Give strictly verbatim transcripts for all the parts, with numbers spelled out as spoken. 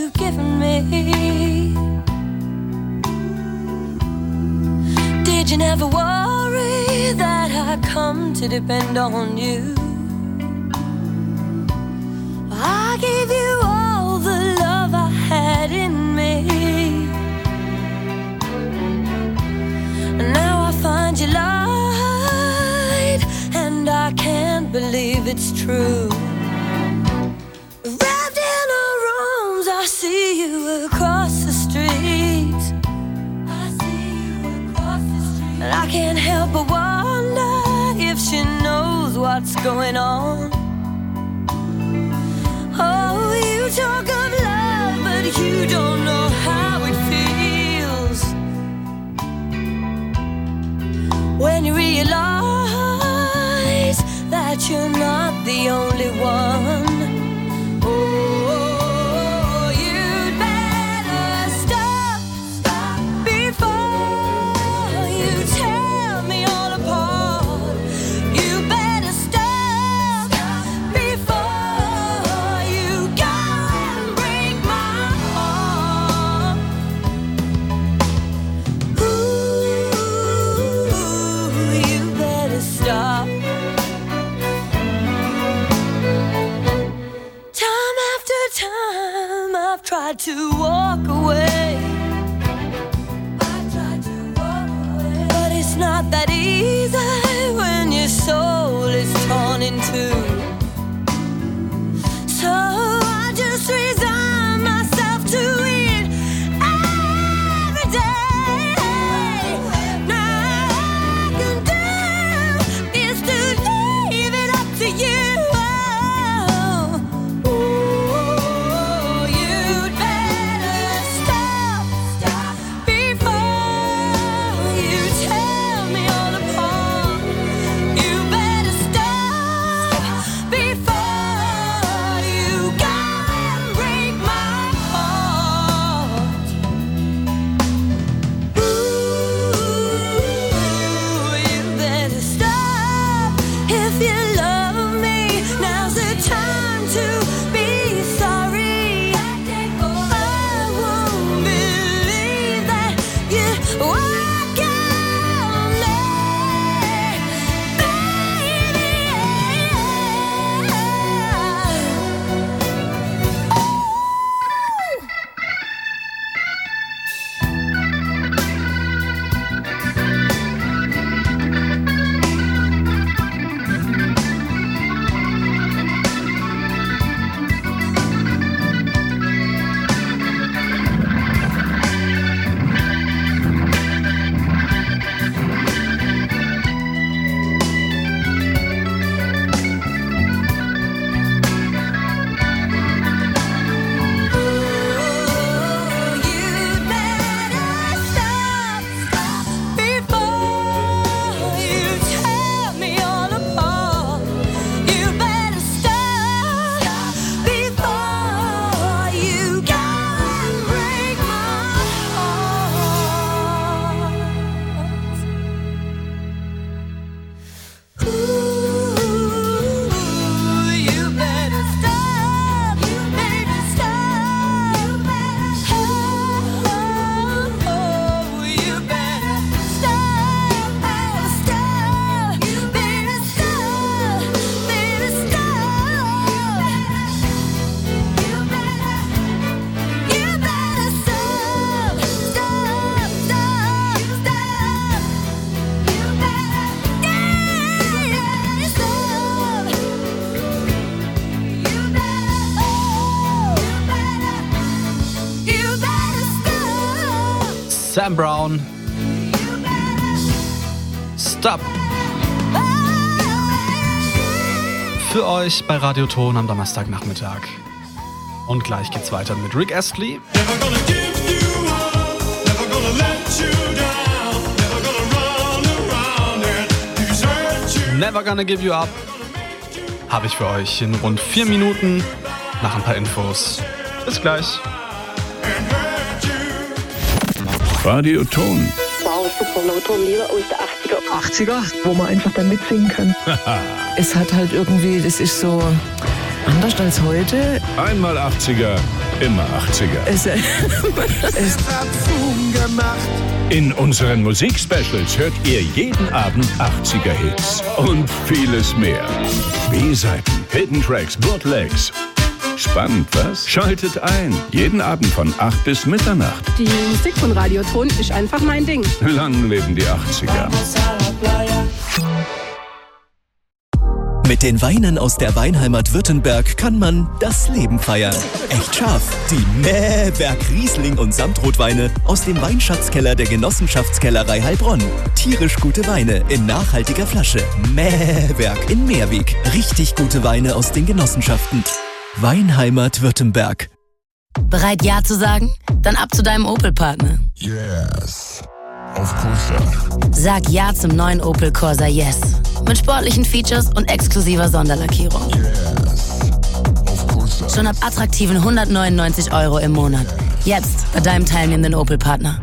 you've given me. Did you never worry that I come to depend on you? I gave you all the love I had in me. And now I find you lied, and I can't believe it's true. Wrapped in our arms, I see you across the street. I see you across the street. And I can't help but wonder if she knows what's going on. Oh, you talk of love, but you don't know how it feels when you realize that you're not the only one. Oh, you'd better stop, stop before you tear me all apart. You better stop, stop before you go and break my heart. Ooh, you better stop. Time after time I've tried to walk away. I've tried to walk away. But it's not that easy when your soul is torn in two. So I just resign myself to it every day. Now all I can do is to leave it up to you. Oh, you'd better stop, stop before you tear me all apart. You better stop before you go and break my heart. Ooh, you better stop if you love me. Now's the time to be sorry. I won't believe that you walk on me, Sam Brown. Stop. Für euch bei Radio Ton am Donnerstagnachmittag. Und gleich geht's weiter mit Rick Astley. Never gonna give you up, never gonna let you down, never gonna run around and desert you. Never Gonna Give You Up habe ich für euch in rund vier Minuten nach ein paar Infos. Bis gleich. Radio Ton. Wow, super, lauter Lieder aus der achtziger. achtziger, wo man einfach dann mitsingen kann. Es hat halt irgendwie, das ist so anders als heute. Einmal achtziger, immer achtziger. Ist, äh, ist In unseren Musikspecials hört ihr jeden Abend achtziger-Hits und vieles mehr. B-Seiten, Hidden Tracks, Bootlegs. Spannend, was? Schaltet ein. Jeden Abend von acht bis Mitternacht. Die Musik von Radio Ton ist einfach mein Ding. Lang leben die achtziger. Mit den Weinen aus der Weinheimat Württemberg kann man das Leben feiern. Echt scharf. Die Mähwerk Riesling und Samtrotweine aus dem Weinschatzkeller der Genossenschaftskellerei Heilbronn. Tierisch gute Weine in nachhaltiger Flasche. Mähwerk in Meerweg. Richtig gute Weine aus den Genossenschaften. Weinheimat Württemberg. Bereit Ja zu sagen? Dann ab zu deinem Opel-Partner. Yes. Of course, ja. Sag Ja zum neuen Opel Corsa Yes. Mit sportlichen Features und exklusiver Sonderlackierung. Yes. Of course, ja. Schon ab attraktiven hundertneunundneunzig Euro im Monat. Jetzt bei deinem teilnehmenden Opel-Partner.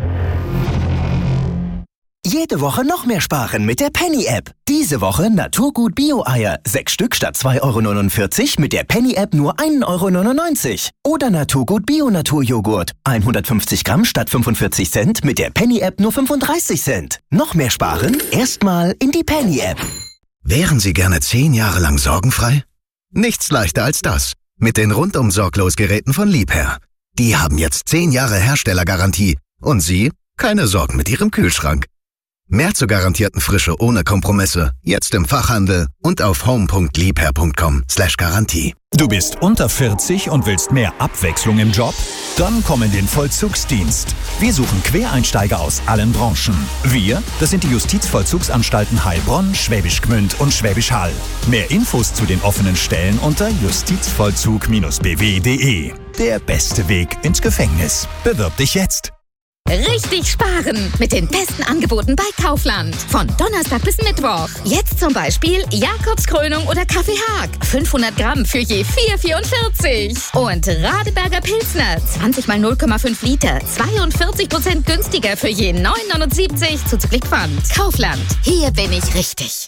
Jede Woche noch mehr sparen mit der Penny-App. Diese Woche Naturgut Bio-Eier. Sechs Stück statt zwei Euro neunundvierzig mit der Penny-App nur ein Euro neunundneunzig. Oder Naturgut Bio-Naturjoghurt. hundertfünfzig Gramm statt fünfundvierzig Cent mit der Penny-App nur fünfunddreißig Cent. Noch mehr sparen? Erstmal in die Penny-App. Wären Sie gerne zehn Jahre lang sorgenfrei? Nichts leichter als das. Mit den Rundum-Sorglos-Geräten von Liebherr. Die haben jetzt zehn Jahre Herstellergarantie. Und Sie? Keine Sorgen mit Ihrem Kühlschrank. Mehr zur garantierten Frische ohne Kompromisse. Jetzt im Fachhandel und auf home punkt liebherr punkt com slash Garantie. Du bist unter vierzig und willst mehr Abwechslung im Job? Dann komm in den Vollzugsdienst. Wir suchen Quereinsteiger aus allen Branchen. Wir, das sind die Justizvollzugsanstalten Heilbronn, Schwäbisch Gmünd und Schwäbisch Hall. Mehr Infos zu den offenen Stellen unter justizvollzug Bindestrich b w punkt d e. Der beste Weg ins Gefängnis. Bewirb dich jetzt. Richtig sparen mit den besten Angeboten bei Kaufland. Von Donnerstag bis Mittwoch. Jetzt zum Beispiel Jakobskrönung oder Kaffee Haag. fünfhundert Gramm für je vier Euro vierundvierzig. Und Radeberger Pilsner. zwanzig mal null Komma fünf Liter. zweiundvierzig Prozent günstiger für je neun Euro neunundsiebzig zuzüglich Pfand. Kaufland. Hier bin ich richtig.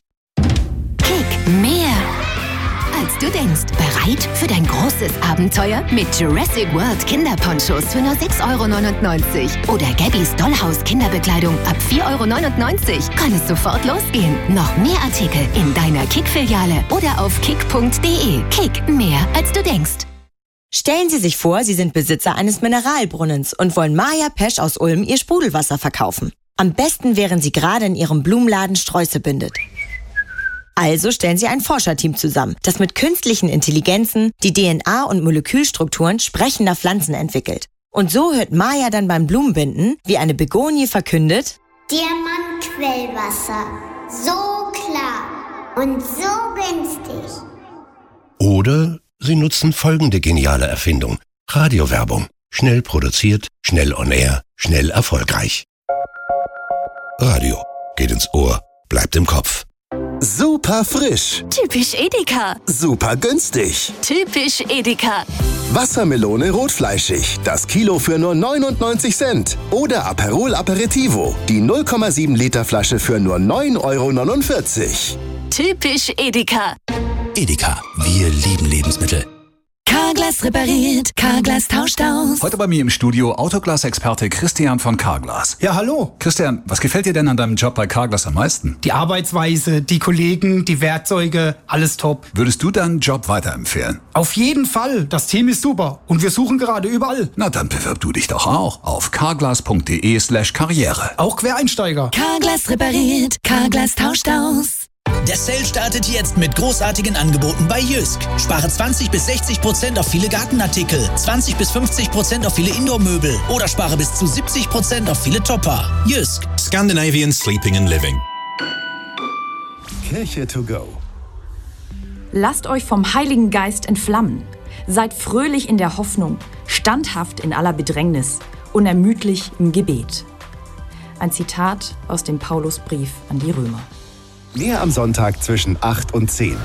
Kick mehr als du denkst. Bereit für dein großes Abenteuer? Mit Jurassic World Kinderponchos für nur sechs Euro neunundneunzig. Oder Gabby's Dollhaus Kinderbekleidung ab vier Euro neunundneunzig. Kann es sofort losgehen. Noch mehr Artikel in deiner Kick-Filiale oder auf kick punkt d e. Kick, mehr als du denkst. Stellen Sie sich vor, Sie sind Besitzer eines Mineralbrunnens und wollen Maja Pesch aus Ulm Ihr Sprudelwasser verkaufen. Am besten, während Sie gerade in Ihrem Blumenladen Sträuße bindet. Also stellen Sie ein Forscherteam zusammen, das mit künstlichen Intelligenzen die D N A und Molekülstrukturen sprechender Pflanzen entwickelt. Und so hört Maja dann beim Blumenbinden, wie eine Begonie verkündet: Diamantquellwasser. So klar und so günstig. Oder Sie nutzen folgende geniale Erfindung. Radiowerbung. Schnell produziert, schnell on air, schnell erfolgreich. Radio. Geht ins Ohr, bleibt im Kopf. Super frisch. Typisch Edeka. Super günstig. Typisch Edeka. Wassermelone rotfleischig. Das Kilo für nur neunundneunzig Cent. Oder Aperol Aperitivo. Die null Komma sieben Liter Flasche für nur neun Euro neunundvierzig. Typisch Edeka. Edeka. Wir lieben Lebensmittel. Carglass repariert, Carglass tauscht aus. Heute bei mir im Studio Autoglas-Experte Christian von Carglass. Ja, hallo. Christian, was gefällt dir denn an deinem Job bei Carglass am meisten? Die Arbeitsweise, die Kollegen, die Werkzeuge, alles top. Würdest du deinen Job weiterempfehlen? Auf jeden Fall. Das Team ist super. Und wir suchen gerade überall. Na, dann bewirb du dich doch auch auf carglass punkt d e slash karriere. Auch Quereinsteiger. Carglass repariert, Carglass tauscht aus. Der Sale startet jetzt mit großartigen Angeboten bei Jysk. Spare zwanzig bis sechzig Prozent auf viele Gartenartikel, zwanzig bis fünfzig Prozent auf viele Indoor-Möbel oder spare bis zu siebzig Prozent auf viele Topper. Jysk. Scandinavian Sleeping and Living. Kirche to go. Lasst euch vom Heiligen Geist entflammen. Seid fröhlich in der Hoffnung, standhaft in aller Bedrängnis, unermüdlich im Gebet. Ein Zitat aus dem Paulusbrief an die Römer. Mehr am Sonntag zwischen acht und zehn.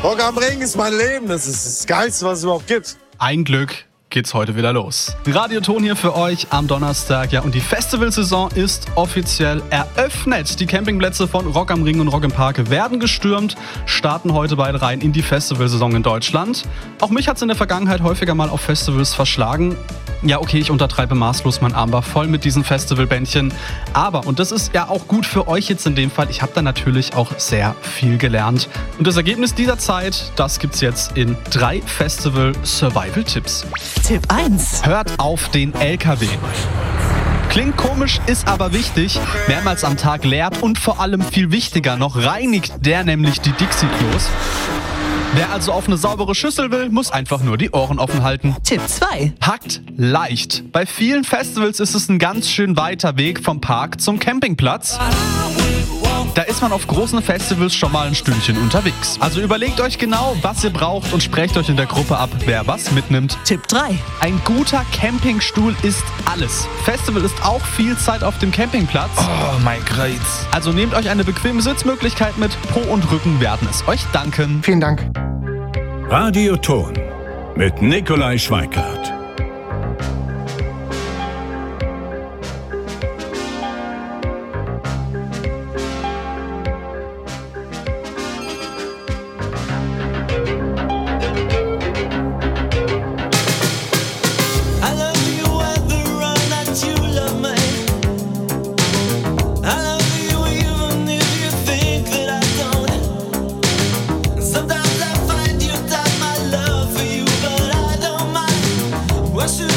Rock am Ring ist mein Leben. Das ist das Geilste, was es überhaupt gibt. Ein Glück geht's heute wieder los. Radioton hier für euch am Donnerstag. Ja, und die Festivalsaison ist offiziell eröffnet. Die Campingplätze von Rock am Ring und Rock im Park werden gestürmt, starten heute beide rein in die Festivalsaison in Deutschland. Auch mich hat's in der Vergangenheit häufiger mal auf Festivals verschlagen. Ja, okay, ich untertreibe maßlos, mein Arm war voll mit diesen Festivalbändchen. Aber, und das ist ja auch gut für euch jetzt in dem Fall, ich habe da natürlich auch sehr viel gelernt. Und das Ergebnis dieser Zeit, das gibt's jetzt in drei Festival-Survival-Tipps. Tipp eins. Hört auf den L K W. Klingt komisch, ist aber wichtig. Mehrmals am Tag leert und vor allem viel wichtiger noch reinigt der nämlich die Dixie-Klos. Wer also auf eine saubere Schüssel will, muss einfach nur die Ohren offen halten. Tipp zwei. Packt leicht. Bei vielen Festivals ist es ein ganz schön weiter Weg vom Park zum Campingplatz. Da ist man auf großen Festivals schon mal ein Stündchen unterwegs. Also überlegt euch genau, was ihr braucht und sprecht euch in der Gruppe ab, wer was mitnimmt. Tipp drei. Ein guter Campingstuhl ist alles. Festival ist auch viel Zeit auf dem Campingplatz. Oh, mein Kreuz. Also nehmt euch eine bequeme Sitzmöglichkeit mit. Po und Rücken werden es euch danken. Vielen Dank. Radioton mit Nikolai Schweickart. What's